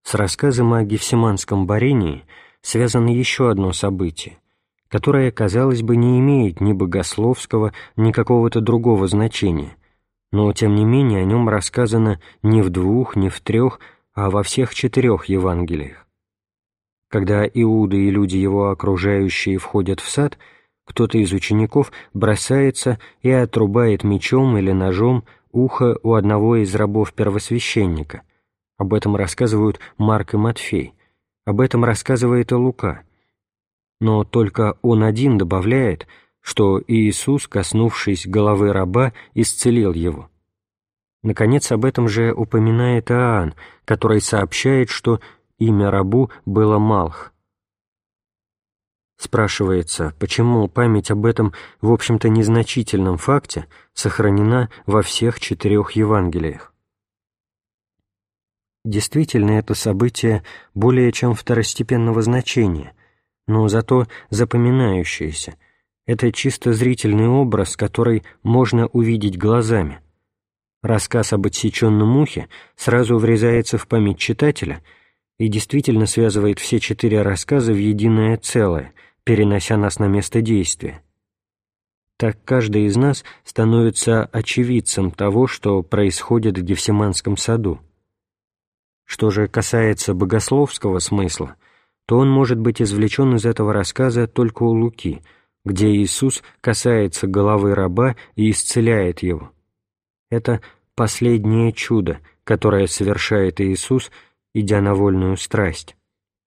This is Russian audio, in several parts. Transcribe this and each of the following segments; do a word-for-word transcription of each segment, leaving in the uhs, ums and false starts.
С рассказом о Гефсиманском борении связано еще одно событие, которое, казалось бы, не имеет ни богословского, ни какого-то другого значения, но, тем не менее, о нем рассказано не в двух, не в трех, а во всех четырех Евангелиях. Когда Иуда и люди его окружающие входят в сад, кто-то из учеников бросается и отрубает мечом или ножом ухо у одного из рабов первосвященника. Об этом рассказывают Марк и Матфей, об этом рассказывает и Лука. Но только он один добавляет, что Иисус, коснувшись головы раба, исцелил его. Наконец, об этом же упоминает Иоанн, который сообщает, что имя рабу было Малх. Спрашивается, почему память об этом, в общем-то, незначительном факте сохранена во всех четырех Евангелиях. Действительно, это событие более чем второстепенного значения, но зато запоминающееся. Это чисто зрительный образ, который можно увидеть глазами. Рассказ об отсеченном ухе сразу врезается в память читателя и действительно связывает все четыре рассказа в единое целое, перенося нас на место действия. Так каждый из нас становится очевидцем того, что происходит в Гефсиманском саду. Что же касается богословского смысла, то он может быть извлечен из этого рассказа только у Луки, где Иисус касается головы раба и исцеляет его. Это последнее чудо, которое совершает Иисус, идя на вольную страсть.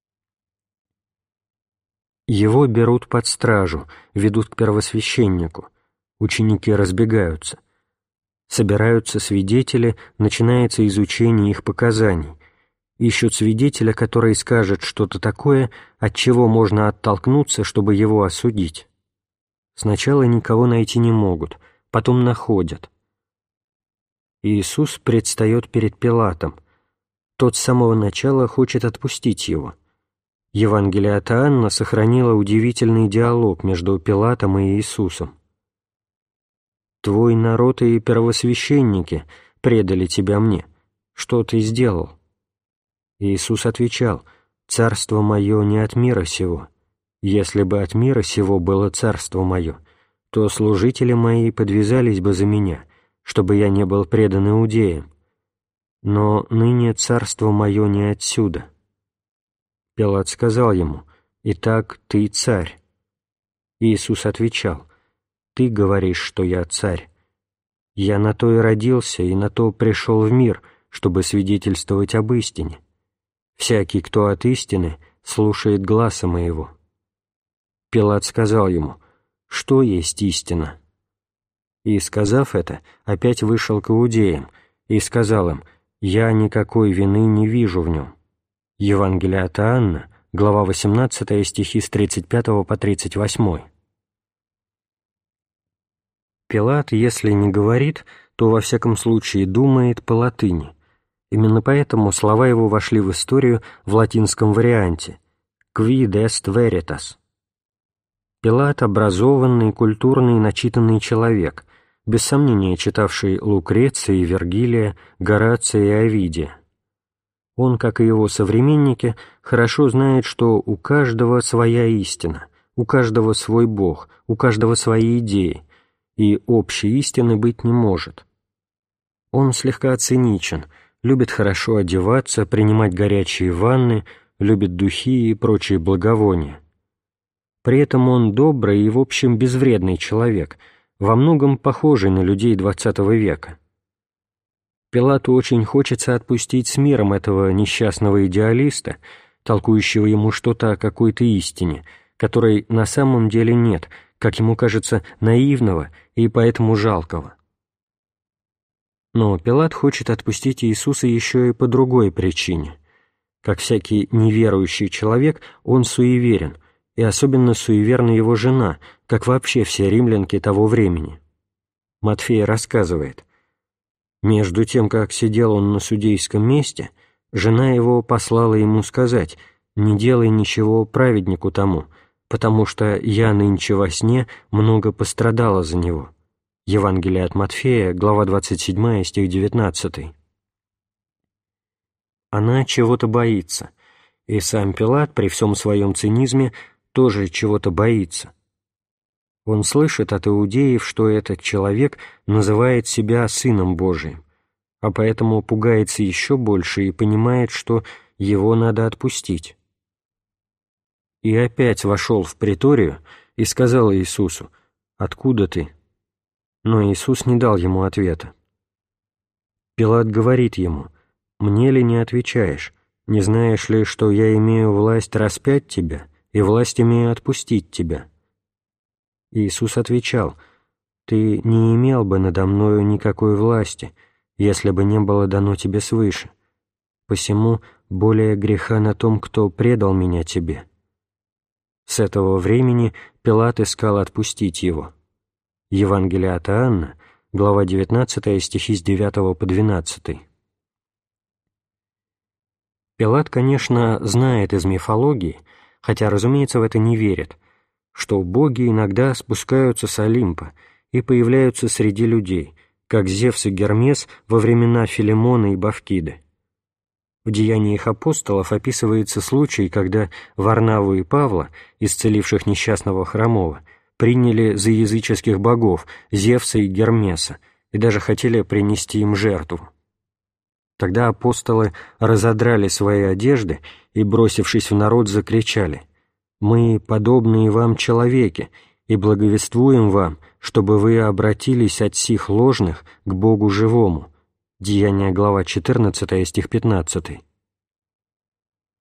Его берут под стражу, ведут к первосвященнику. Ученики разбегаются. Собираются свидетели, начинается изучение их показаний. Ищут свидетеля, который скажет что-то такое, от чего можно оттолкнуться, чтобы его осудить. Сначала никого найти не могут, потом находят. Иисус предстает перед Пилатом. Тот с самого начала хочет отпустить его. Евангелие от Иоанна сохранило удивительный диалог между Пилатом и Иисусом. «Твой народ и первосвященники предали тебя мне. Что ты сделал?» Иисус отвечал: «Царство мое не от мира сего. Если бы от мира сего было царство мое, то служители мои подвязались бы за меня, чтобы я не был предан иудеям. Но ныне царство мое не отсюда». Пилат сказал ему: «Итак, ты царь». Иисус отвечал: «Ты говоришь, что я царь. Я на то и родился, и на то пришел в мир, чтобы свидетельствовать об истине. Всякий, кто от истины, слушает гласа моего». Пилат сказал ему: «Что есть истина?» И, сказав это, опять вышел к иудеям и сказал им: «Я никакой вины не вижу в нем». Евангелие от Иоанна, глава восемнадцатая, стихи с тридцать пятого по тридцать восьмой. Пилат, если не говорит, то во всяком случае думает по латыни. Именно поэтому слова его вошли в историю в латинском варианте «Quid est veritas». Пилат — образованный, культурный, начитанный человек, без сомнения читавший Лукреция и Вергилия, Горация и Овидия. Он, как и его современники, хорошо знает, что у каждого своя истина, у каждого свой Бог, у каждого свои идеи, и общей истины быть не может. Он слегка циничен, любит хорошо одеваться, принимать горячие ванны, любит духи и прочие благовония. При этом он добрый и, в общем, безвредный человек, во многом похожий на людей двадцатого века. Пилату очень хочется отпустить с миром этого несчастного идеалиста, толкующего ему что-то о какой-то истине, которой на самом деле нет, как ему кажется, наивного и поэтому жалкого. Но Пилат хочет отпустить Иисуса еще и по другой причине. Как всякий неверующий человек, он суеверен, и особенно суеверна его жена, как вообще все римлянки того времени. Матфей рассказывает: «Между тем, как сидел он на судейском месте, жена его послала ему сказать: „Не делай ничего праведнику тому, потому что я нынче во сне много пострадала за него“». Евангелие от Матфея, глава двадцать седьмая, стих девятнадцатый. Она чего-то боится, и сам Пилат при всем своем цинизме тоже чего-то боится. Он слышит от иудеев, что этот человек называет себя Сыном Божиим, а поэтому пугается еще больше и понимает, что его надо отпустить. И опять вошел в приторию и сказал Иисусу: «Откуда ты?» Но Иисус не дал ему ответа. Пилат говорит ему: «Мне ли не отвечаешь? Не знаешь ли, что я имею власть распять тебя и власть имею отпустить тебя?» Иисус отвечал: «Ты не имел бы надо мною никакой власти, если бы не было дано тебе свыше. Посему более греха на том, кто предал меня тебе». С этого времени Пилат искал отпустить его. Евангелие от Иоанна, глава девятнадцатая, стихи с девятого по двенадцатый. Пилат, конечно, знает из мифологии, хотя, разумеется, в это не верит, что боги иногда спускаются с Олимпа и появляются среди людей, как Зевс и Гермес во времена Филимона и Бавкиды. В Деяниях апостолов описывается случай, когда Варнаву и Павла, исцеливших несчастного хромого, приняли за языческих богов Зевса и Гермеса и даже хотели принести им жертву. Тогда апостолы разодрали свои одежды и, бросившись в народ, закричали: «Мы подобные вам человеки, и благовествуем вам, чтобы вы обратились от сих ложных к Богу живому». Деяния, глава четырнадцатая, стих пятнадцатый.